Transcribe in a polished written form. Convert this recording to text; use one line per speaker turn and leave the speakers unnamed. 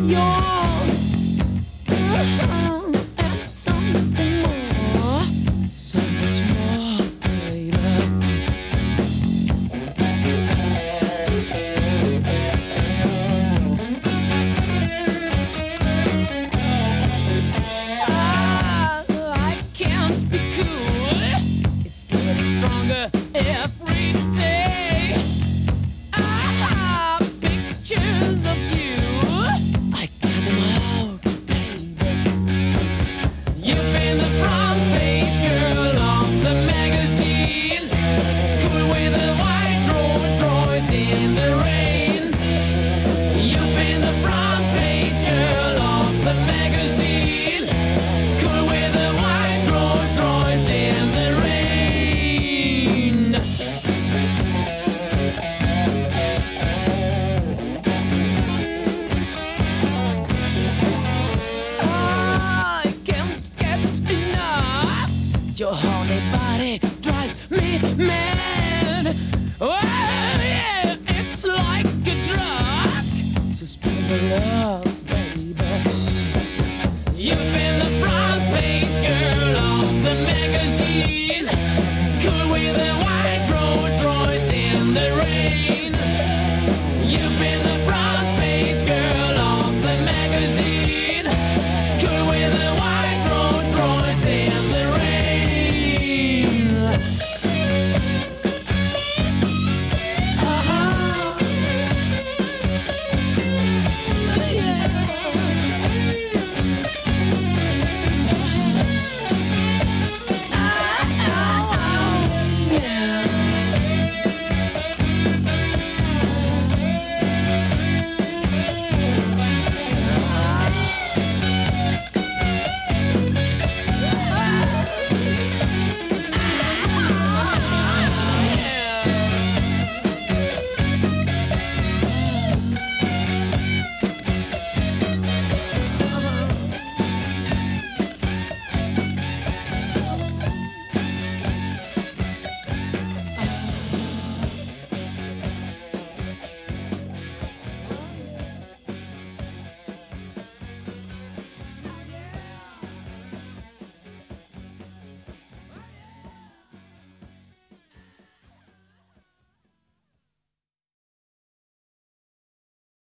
yours. And something more, so much more, baby. I can't be cool. It's getting stronger every day. Pictures of you, I got them out, baby. You've been the front page girl on the magazine, cool with a white Rolls Royce in the rain. You've been the front page girl on the magazine, cool with a white Rolls Royce in the rain. I can't get enough. Your horny body drives me mad. Oh yeah, it's like a drug. So spread the love.